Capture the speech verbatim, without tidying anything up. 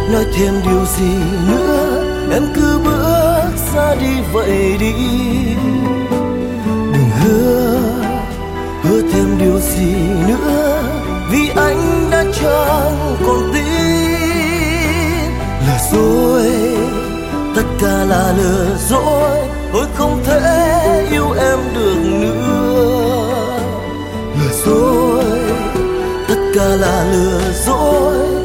nói thêm điều gì nữa, em cứ bước ra đi vậy đi. Đừng hứa, hứa thêm điều gì nữa, vì anh đã chẳng còn tin. Lừa dối, tất cả là lừa dối, tôi không thể yêu em được nữa. Lừa dối, tất cả là lừa dối,